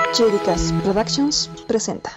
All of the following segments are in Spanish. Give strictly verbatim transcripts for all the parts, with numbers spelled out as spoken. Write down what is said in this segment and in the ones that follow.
Juridicas Productions presenta.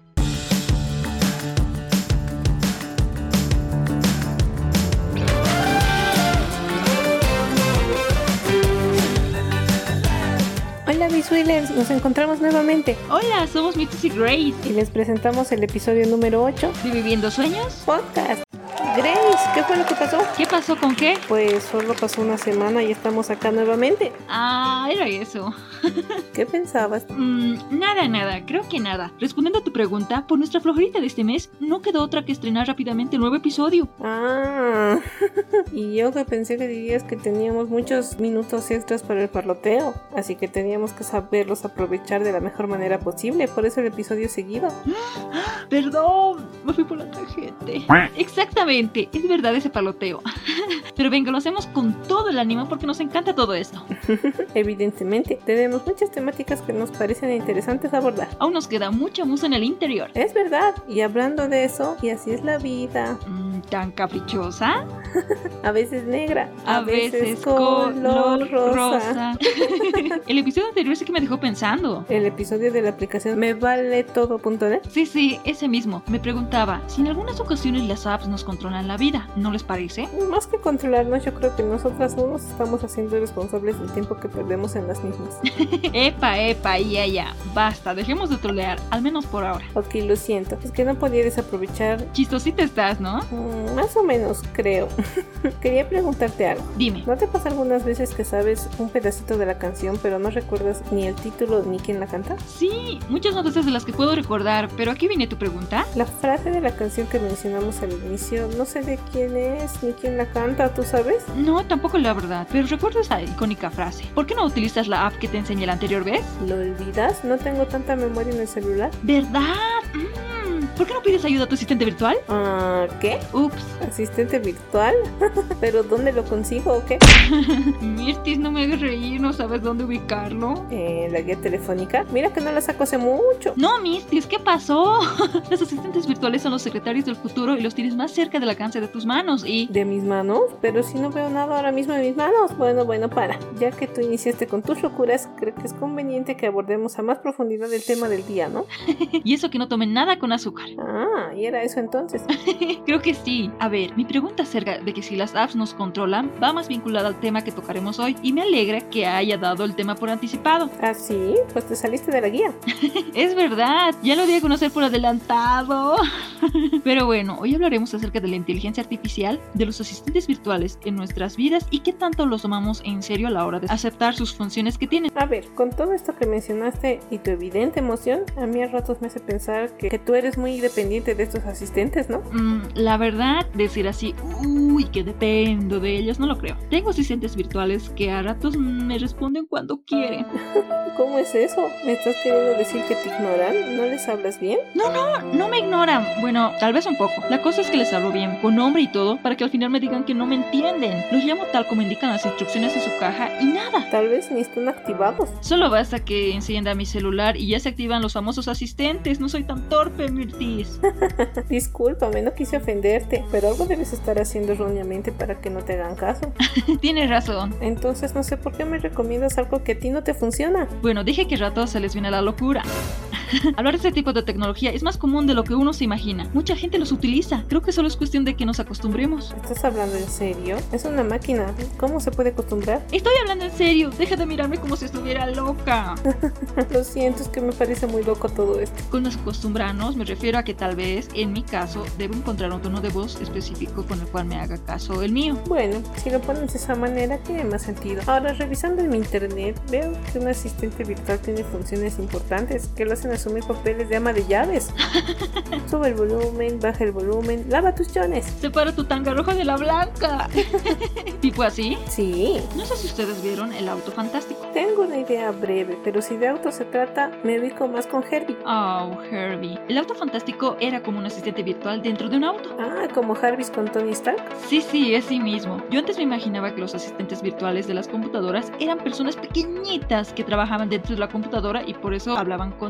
Hola Visualers, nos encontramos nuevamente. Hola, somos Mitos y Grace y les presentamos el episodio número ocho de Viviendo Sueños Podcast. Grace, ¿qué fue lo que pasó? ¿Qué pasó con qué? Pues solo pasó una semana y estamos acá nuevamente. Ah, era eso. ¿Qué pensabas? Mm, nada, nada, creo que nada. Respondiendo a tu pregunta, por nuestra flojerita de este mes, no quedó otra que estrenar rápidamente el nuevo episodio. Ah, y yo que pensé que dirías que teníamos muchos minutos extras para el parloteo, así que teníamos que saberlos aprovechar de la mejor manera posible, por eso el episodio seguido. Perdón, me fui por la tangente. Exactamente, es verdad ese parloteo. Pero venga, lo hacemos con todo el ánimo porque nos encanta todo esto. Evidentemente, tenemos muchas temáticas que nos parecen interesantes abordar. Aún nos queda mucha musa en el interior. Es verdad, y hablando de eso, y así es la vida. Mm, ¿Tan caprichosa? A veces negra, a, a veces, veces color, color rosa. rosa. El episodio anterior sí que me dejó pensando. El episodio de la aplicación me vale todo punto net. Sí, sí, ese mismo. Me preguntaba si en algunas ocasiones las apps nos controlan la vida, ¿no les parece? Más que controlarnos, yo creo que nosotras no nos estamos haciendo responsables del tiempo que perdemos en las mismas. Epa, epa, ya, ya. Basta, dejemos de trolear, al menos por ahora. Ok, lo siento. Es que no podía desaprovechar. Chistosita estás, ¿no? Mm, más o menos, creo. Quería preguntarte algo. Dime. ¿No te pasa algunas veces que sabes un pedacito de la canción, pero no recuerdas ni el título ni quién la canta? Sí, muchas noticias de las que puedo recordar, pero aquí viene tu pregunta. La frase de la canción que mencionamos al inicio, no sé de quién es ni quién la canta, ¿tú sabes? No, tampoco la verdad, pero recuerdo esa icónica frase. ¿Por qué no utilizas la app que te enseñé la anterior vez? ¿Lo olvidas? No tengo tanta memoria en el celular. ¿Verdad? Mm, ¿por qué no pides ayuda a tu asistente virtual? Ah, uh, ¿qué? Ups. ¿Asistente virtual? ¿Pero dónde lo consigo o qué? Mirtis, no me hagas reír, ¿no sabes dónde ubicarlo? Eh, ¿la guía telefónica? Mira que no la saco hace mucho. No, Mirtis, ¿qué pasó? Los asistentes virtuales son los secretarios del futuro y los tienes más cerca del alcance de tus manos y... ¿De mis manos? Pero si no veo nada ahora mismo en mis manos. Bueno, bueno, para. Ya que tú iniciaste con tus locuras, creo que es conveniente que abordemos a más profundidad el tema del día, ¿no? Y eso que no tomen nada con azúcar. Ah, ¿y era eso entonces? Creo que sí. A ver, mi pregunta acerca de que si las apps nos controlan va más vinculada al tema que tocaremos hoy y me alegra que haya dado el tema por anticipado. ¿Ah, sí? Pues te saliste de la guía. Es verdad, ya lo di a conocer por adelantado. Pero bueno, hoy hablaremos acerca de la inteligencia artificial, de los asistentes virtuales en nuestras vidas y qué tanto los tomamos en serio a la hora de aceptar sus funciones que tienen. A ver, con todo esto que mencionaste y tu evidente emoción, a mí a ratos me hace pensar que, que tú eres muy dependiente de estos asistentes, ¿no? Mm, la verdad, decir así, uy, que dependo de ellos, no lo creo. Tengo asistentes virtuales que a ratos me responden cuando quieren. ¿Cómo es eso? ¿Me estás queriendo decir que te ignoran? ¿No les hablas bien? No, no, no me ignoran. Bueno, tal vez un poco. La cosa es que les hablo bien, con nombre y todo, para que al final me digan que no me entienden. Los llamo tal como indican las instrucciones en su caja y nada. Tal vez ni están activados. Solo basta que encienda mi celular y ya se activan los famosos asistentes. No soy tan torpe, Mirtis. Discúlpame, no quise ofenderte, pero algo debes estar haciendo erróneamente para que no te hagan caso. Tienes razón. Entonces no sé por qué me recomiendas algo que a ti no te funciona. Bueno, dije que a ratos se les viene la locura. Hablar de este tipo de tecnología es más común de lo que uno se imagina. Mucha gente los utiliza. Creo que solo es cuestión de que nos acostumbremos. ¿Estás hablando en serio? Es una máquina. ¿Cómo se puede acostumbrar? Estoy hablando en serio. Deja de mirarme como si estuviera loca. Lo siento, es que me parece muy loco todo esto. Con los acostumbrarnos me refiero a que tal vez, en mi caso, debo encontrar un tono de voz específico con el cual me haga caso el mío. Bueno, si lo pones de esa manera tiene más sentido. Ahora, revisando en mi internet, veo que un asistente virtual tiene funciones importantes que lo hacen asumir papeles de ama de llaves. Sube el volumen, baja el volumen, lava tus chones. Separa tu tanga roja de la blanca. ¿Tipo así? Sí. No sé si ustedes vieron El Auto Fantástico. Tengo una idea breve, pero si de auto se trata, me ubico más con Herbie. Oh, Herbie. El Auto Fantástico era como un asistente virtual dentro de un auto. Ah, como Jarvis con Tony Stark. Sí, sí, es sí mismo. Yo antes me imaginaba que los asistentes virtuales de las computadoras eran personas pequeñitas que trabajaban dentro de la computadora y por eso hablaban con inteligencia.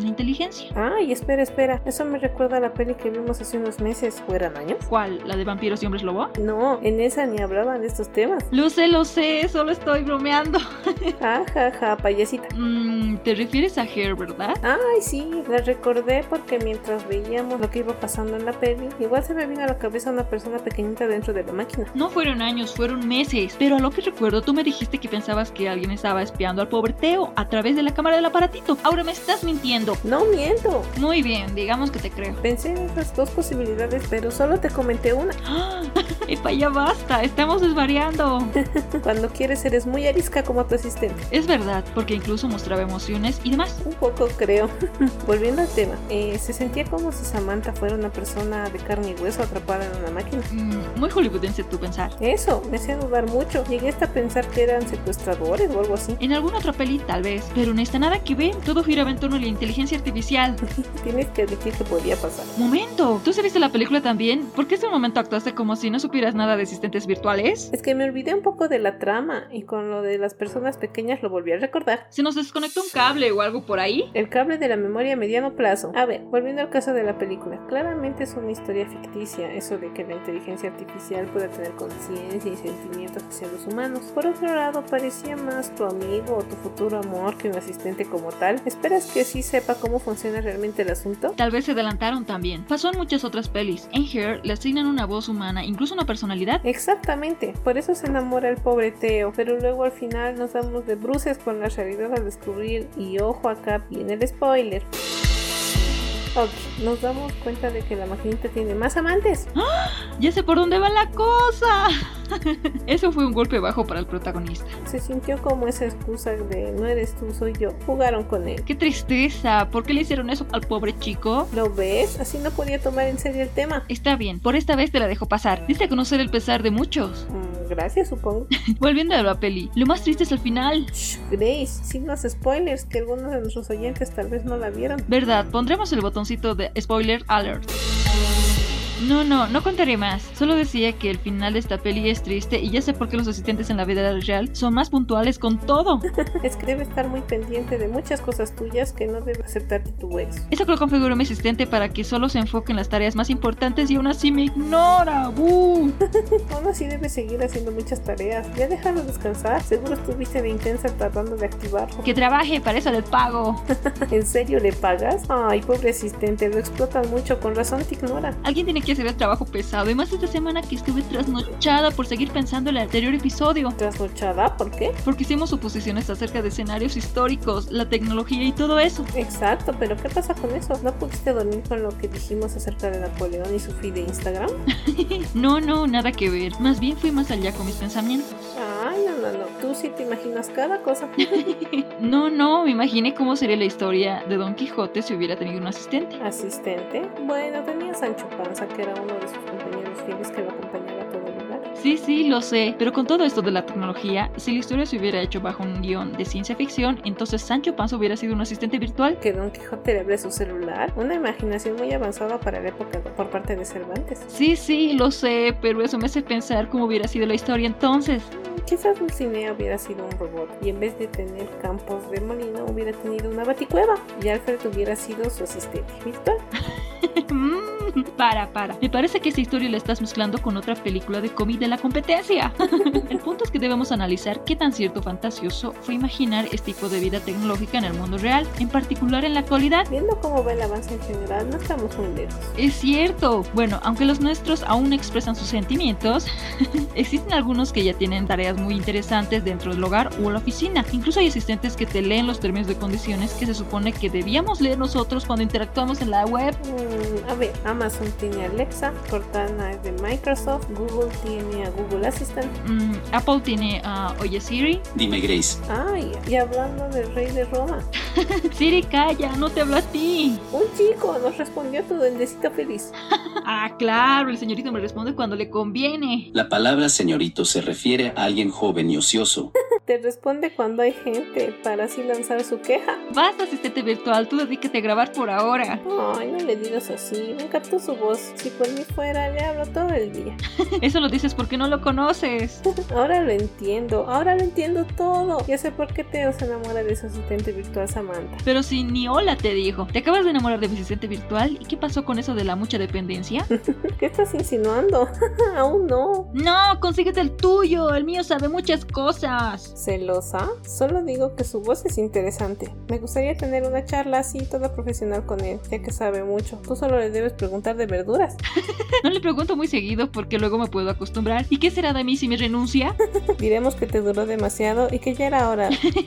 inteligencia. Ay, espera, espera. Eso me recuerda a la peli que vimos hace unos meses. ¿O eran años? ¿Cuál? ¿La de vampiros y hombres lobo? No, en esa ni hablaban de estos temas. Lo sé, lo sé, solo estoy bromeando. Ja, ja, ja, payasita. Mm, ¿te refieres a Hair, verdad? Ay, sí, la recordé porque mientras veíamos lo que iba pasando en la peli, igual se me vino a la cabeza una persona pequeñita dentro de la máquina. No fueron años, fueron meses. Pero a lo que recuerdo, tú me dijiste que pensabas que alguien estaba espiando al pobre Theo a través de la cámara del aparatito. Ahora me estás mintiendo. No miento. Muy bien, digamos que te creo. Pensé en esas dos posibilidades, pero solo te comenté una. ¡Ah! ¡Epa, ya basta! Estamos desvariando. Cuando quieres eres muy arisca como tu asistente. Es verdad, porque incluso mostraba emociones y demás. Un poco, creo. Volviendo al tema, eh, se sentía como si Samantha fuera una persona de carne y hueso atrapada en una máquina. Mm, muy hollywoodense tu pensar. Eso, me hacía dudar mucho. Llegué hasta a pensar que eran secuestradores o algo así. En alguna otra peli, tal vez, pero no está nada que ver. Todo giraba en torno a la inteligencia artificial. Tienes que admitir que podía pasar. ¡Momento! ¿Tú se viste la película también? ¿Por qué ese momento actuaste como si no supieras nada de asistentes virtuales? Es que me olvidé un poco de la trama y con lo de las personas pequeñas lo volví a recordar. ¿Se nos desconectó un cable o algo por ahí? El cable de la memoria a mediano plazo. A ver, volviendo al caso de la película. Claramente es una historia ficticia, eso de que la inteligencia artificial pueda tener conciencia y sentimientos hacia los humanos. Por otro lado, parecía más tu amigo o tu futuro amor que un asistente como tal. ¿Esperas que sí sepa cómo funciona realmente el asunto? Tal vez se adelantaron también. Pasó en muchas otras pelis. En Hair le asignan una voz humana, incluso una personalidad. Exactamente, por eso se enamora el pobre Theo, pero luego al final nos damos de bruces con la realidad al descubrir, y ojo, acá viene el spoiler. Ok, nos damos cuenta de que la maquinita tiene más amantes. ¡Ah! Ya sé por dónde va la cosa. Eso fue un golpe bajo para el protagonista. Se sintió como esa excusa de no eres tú, soy yo. Jugaron con él. ¡Qué tristeza! ¿Por qué le hicieron eso al pobre chico? ¿Lo ves? Así no podía tomar en serio el tema. Está bien, por esta vez te la dejo pasar. Diste a conocer el pesar de muchos. Mm, gracias, supongo. Volviendo a la peli, lo más triste es el final. Shh, Grace, sin los spoilers, que algunos de nuestros oyentes tal vez no la vieron. Verdad, pondremos el botoncito de spoiler alert. No, no, no contaré más. Solo decía que el final de esta peli es triste y ya sé por qué los asistentes en la vida real son más puntuales con todo. Es que debe estar muy pendiente de muchas cosas tuyas que no debe aceptar que tú eres. Eso que lo configuró mi asistente para que solo se enfoque en las tareas más importantes y aún así me ignora. ¡Bú! Aún así debes seguir haciendo muchas tareas. Ya déjalo descansar. Seguro estuviste de intensa tratando de activarlo. Que trabaje, para eso le pago. ¿En serio le pagas? Ay, pobre asistente, lo explotan mucho. Con razón te ignora. Alguien tiene que hacer el trabajo pesado y más esta semana que estuve trasnochada por seguir pensando en el anterior episodio. ¿Trasnochada? ¿Por qué? Porque hicimos suposiciones acerca de escenarios históricos, la tecnología y todo eso. Exacto, pero ¿qué pasa con eso? ¿No pudiste dormir con lo que dijimos acerca de Napoleón y su feed de Instagram? No, no, nada que ver. Más bien fui más allá con mis pensamientos. Ay, no, no, no. Tú sí te imaginas cada cosa. No, no, me imaginé cómo sería la historia de Don Quijote si hubiera tenido un asistente. ¿Asistente? Bueno, tenía Sancho Panza, que era uno de sus compañeros fieles que lo acompañaba a todo lugar. Sí, sí, lo sé, pero con todo esto de la tecnología, si la historia se hubiera hecho bajo un guión de ciencia ficción, entonces Sancho Panza hubiera sido un asistente virtual. ¿Que Don Quijote le hable a su celular? Una imaginación muy avanzada para la época por parte de Cervantes. Sí, sí, lo sé, pero eso me hace pensar cómo hubiera sido la historia entonces. Quizás Dulcinea hubiera sido un robot y en vez de tener campos de molino hubiera tenido una baticueva y Alfred hubiera sido su asistente virtual. Mm, para, para. Me parece que esta historia la estás mezclando con otra película de cómic de la competencia. El punto es que debemos analizar qué tan cierto o fantasioso fue imaginar este tipo de vida tecnológica en el mundo real, en particular en la actualidad. Viendo cómo va el avance en general, no estamos muy lejos. Es cierto. Bueno, aunque los nuestros aún no expresan sus sentimientos, existen algunos que ya tienen tareas muy interesantes dentro del hogar o la oficina. Incluso hay asistentes que te leen los términos de condiciones que se supone que debíamos leer nosotros cuando interactuamos en la web. Mm, a ver, Amazon tiene Alexa, Cortana es de Microsoft, Google tiene a Google Assistant. Mm, Apple tiene a uh, Oye Siri. Dime, Grace. Ay, y hablando del rey de Roma. Siri, calla, no te hablo a ti. Un chico nos respondió a tu duendecito feliz. Ah, claro, el señorito me responde cuando le conviene. La palabra señorito se refiere a alguien joven y ocioso. Te responde cuando hay gente para así lanzar su queja. Basta, asistente virtual, tú dedícate a grabar por ahora. Ay, no le digas así, me encantó su voz. Si por mí fuera, le hablo todo el día. Eso lo dices porque no lo conoces. Ahora lo entiendo, ahora lo entiendo todo. Ya sé por qué Theo se enamora de su asistente virtual Samantha. Samantha. Pero si ni hola te dijo. ¿Te acabas de enamorar de mi asistente virtual? ¿Y qué pasó con eso de la mucha dependencia? ¿Qué estás insinuando? Aún no. No, consíguete el tuyo. El mío sabe muchas cosas. ¿Celosa? Solo digo que su voz es interesante. Me gustaría tener una charla así, toda profesional con él, ya que sabe mucho. Tú solo le debes preguntar de verduras. No le pregunto muy seguido porque luego me puedo acostumbrar. ¿Y qué será de mí si me renuncia? Diremos que te duró demasiado y que ya era hora.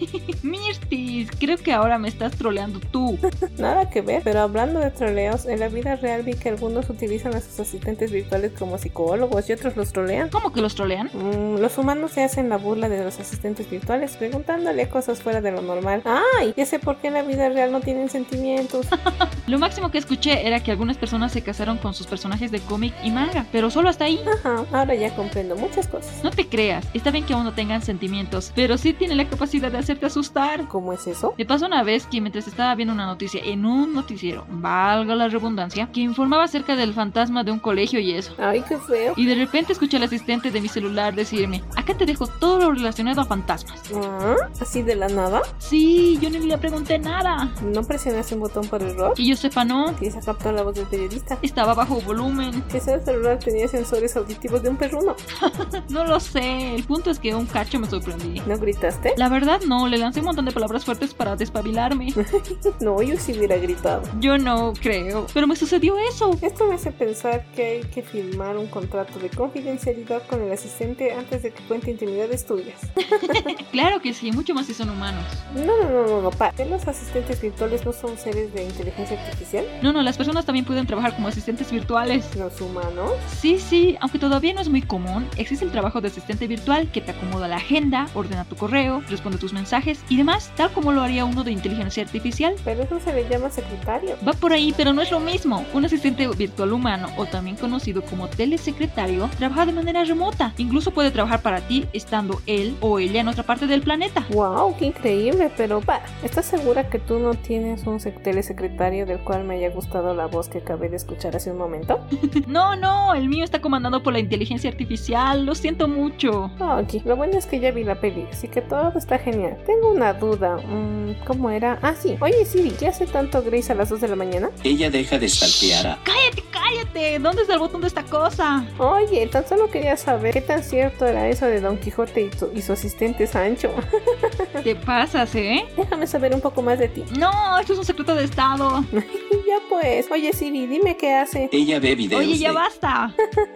Mirtis, creo que ahora me estás troleando tú. Nada que ver, pero hablando de troleos, en la vida real vi que algunos utilizan a sus asistentes virtuales como psicólogos y otros los trolean. ¿Cómo que los trolean? Mm, los humanos se hacen la burla de los asistentes virtuales, preguntándole cosas fuera de lo normal. ¡Ay! Ya sé por qué en la vida real no tienen sentimientos. Lo máximo que escuché era que algunas personas se casaron con sus personajes de cómic y manga, pero solo hasta ahí. Ajá, ahora ya comprendo muchas cosas. No te creas, está bien que aún no tengan sentimientos, pero sí tienen la capacidad de hacerte asustar. ¿Cómo es eso? Me pasó una vez que mientras estaba viendo una noticia en un noticiero, valga la redundancia, que informaba acerca del fantasma de un colegio y eso. Ay, qué feo. Y de repente escuché al asistente de mi celular decirme, acá te dejo todo lo relacionado a fantasmas. ¿Ah? ¿Así de la nada? Sí, yo ni le pregunté nada. ¿No presionaste un botón por error? Que yo sepa, no. ¿Quizá captó la voz del periodista? Estaba bajo volumen. Quizá el celular tenía sensores auditivos de un perruno. No lo sé, el punto es que un cacho me sorprendí. ¿No gritaste? La verdad no, le lancé un montón de palabras fuertes para despabilarme. No, yo sí hubiera gritado. Yo no creo, pero me sucedió eso. Esto me hace pensar que hay que firmar un contrato de confidencialidad con el asistente antes de que cuente intimidades tuyas. Claro que sí, mucho más si son humanos. No, no, no, no, no, pa. ¿Los asistentes virtuales no son seres de inteligencia artificial? No, no, las personas también pueden trabajar como asistentes virtuales. ¿Los humanos? Sí, sí, aunque todavía no es muy común, existe el trabajo de asistente virtual que te acomoda la agenda, ordena tu correo, responde tus mensajes y demás, tal como lo haría uno de inteligencia artificial. Pero eso se le llama secretario. Va por ahí, pero no es lo mismo. Un asistente virtual humano, o también conocido como telesecretario, trabaja de manera remota. Incluso puede trabajar para ti estando él o ella en otra parte del planeta. ¡Wow! ¡Qué increíble! Pero, pa, ¿estás segura que tú no tienes un telesecretario del cual me haya gustado la voz que acabé de escuchar hace un momento? No, no, el mío está comandado por la inteligencia artificial. Lo siento mucho. Oh, ok, lo bueno es que ya vi la peli, así que todo está genial. Tengo una duda. Mm, ¿Cómo era? Ah, sí. Oye, Siri, ¿qué hace tanto Grace a las dos de la mañana? Ella deja de stalkear a... ¡Cállate, cállate! ¿Dónde está el botón de esta cosa? Oye, tan solo quería saber qué tan cierto era eso de Don Quijote y su, y su asistente Sancho. Te pasas, ¿eh? Déjame saber un poco más de ti. No, esto es un secreto de estado. Ya pues. Oye, Siri, dime qué hace. Ella ve videos Oye, ya de... basta.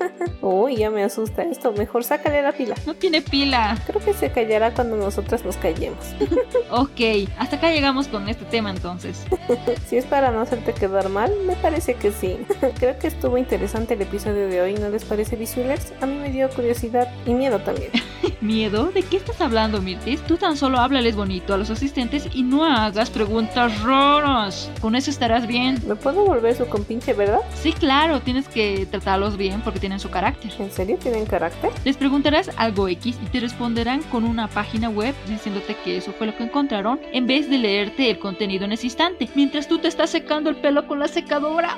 Uy, ya me asusta esto. Mejor sácale la pila. No tiene pila. Creo que se callará cuando nosotras nos callemos. Ok, hasta acá llegamos con este tema entonces. Si es para no hacerte quedar mal, me parece que sí. Creo que estuvo interesante el episodio de hoy, ¿no les parece, Visualers? A mí me dio curiosidad y miedo también. ¿Miedo? ¿De qué estás hablando, Mirtis? Tú tan solo háblales bonito a los asistentes y no hagas preguntas raras. Con eso estarás bien. ¿Me puedo volver su compinche, verdad? Sí, claro, tienes que tratarlos bien porque tienen su carácter. ¿En serio tienen carácter? Les preguntarás algo X y te responderán con una página web diciéndote que eso fue lo que encontraron en vez de leerte el contenido en ese instante, mientras tú te estás secando el pelo con la secadora.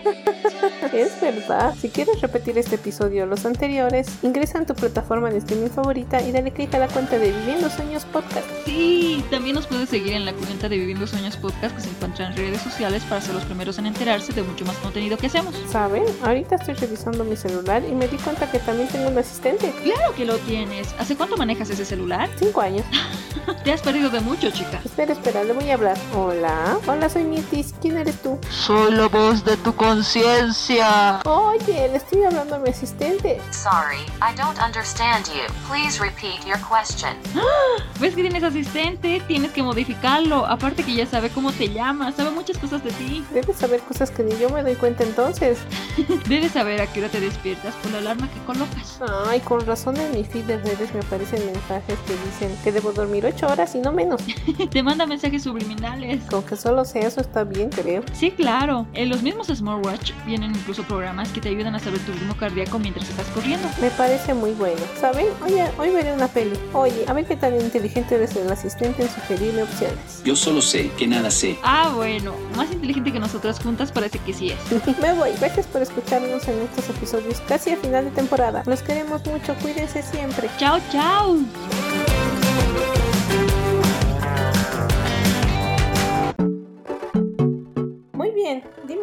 Es verdad. Si quieres repetir este episodio o los anteriores, ingresa en tu plataforma de streaming favorita y dale click a la cuenta de Viviendo Sueños Podcast. Sí, también nos puedes seguir en la cuenta de Viviendo Sueños Podcast que se encuentra en redes sociales para ser los primeros en enterarse de mucho más contenido que hacemos. ¿Saben? Ahorita estoy revisando mi celular y me di cuenta que también tengo un asistente. Claro que lo tienes. ¿Hace cuánto manejas ese celular? Cinco años. Te has perdido de mucho, chica. Espera, espera, le voy a hablar. Hola. Hola, soy Mirtis. ¿Quién eres tú? Soy la voz de tu conciencia. Oye, le estoy hablando a mi asistente. Sorry, I don't understand you. Please repeat your question. ¿Ves que tienes asistente? Tienes que modificarlo. Aparte que ya sabe cómo te llamas, sabe muchas cosas de ti. Debes saber cosas que ni yo me doy cuenta entonces. Debes saber a qué hora te despiertas por la alarma que colocas. Ay, con razón en mi feed de redes me aparecen mensajes que dicen que debo dormir ocho horas y no menos. Te manda mensajes subliminales. Con que solo sea eso está bien, creo. Sí, claro. En los mismos smartwatch vienen incluso programas que te ayudan a saber tu ritmo cardíaco mientras estás corriendo. Me parece muy bueno. ¿Saben? Oye, hoy veré una peli. Oye, a ver qué tan inteligente eres el asistente en sugerirme opciones. Yo solo sé que nada sé. Ah, bueno. Más inteligente que nosotras juntas parece que sí es. Me voy. Gracias por escucharnos en estos episodios casi a final de temporada. Los queremos mucho. Cuídense siempre. Chao, chao.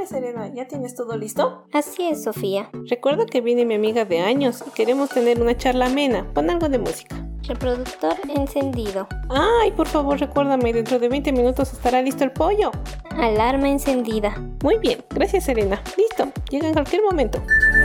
Serena, ¿ya tienes todo listo? Así es, Sofía. Recuerda que viene mi amiga de años y queremos tener una charla amena. Pon algo de música. Reproductor encendido. Ay, por favor, recuérdame, dentro de veinte minutos estará listo el pollo. Alarma encendida. Muy bien, gracias Serena. Listo, llega en cualquier momento.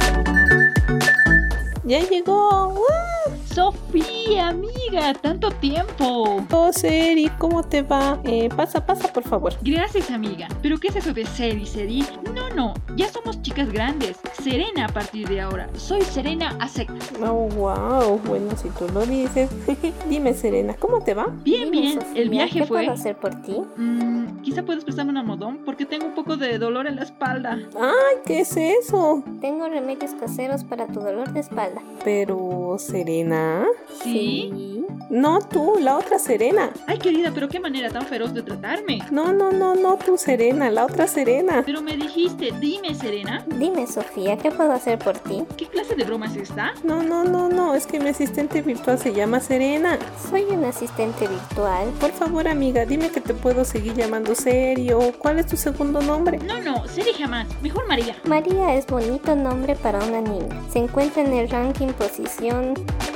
¡Ya llegó! ¡Uh! Sofía, amiga, tanto tiempo. Oh, Seri, ¿cómo te va? Eh, pasa, pasa, por favor. Gracias, amiga. ¿Pero qué es eso de Seri, Seri? No, no, ya somos chicas grandes. Serena a partir de ahora. Soy Serena a secas. Oh, wow. Bueno, si tú lo dices. Dime, Serena, ¿cómo te va? Bien, Dime, bien. Sofía, El viaje ¿qué fue... puedo hacer por ti? Mm, quizá puedes prestarme un almohadón porque tengo un poco de dolor en la espalda. Ay, ¿qué es eso? Tengo remedios caseros para tu dolor de espalda. Pero, ¿Serena? ¿Sí? No, tú, la otra Serena. Ay, querida, pero qué manera tan feroz de tratarme. No, no, no, no, tú Serena, la otra Serena. Pero me dijiste, dime, Serena. Dime, Sofía, ¿qué puedo hacer por ti? ¿Qué clase de broma es esta? No, no, no, no, es que mi asistente virtual se llama Serena. Soy un asistente virtual. Por favor, amiga, dime que te puedo seguir llamando Serio. ¿Cuál es tu segundo nombre? No, no, Seri jamás. Mejor María. María es bonito nombre para una niña. Se encuentra en el ranking posición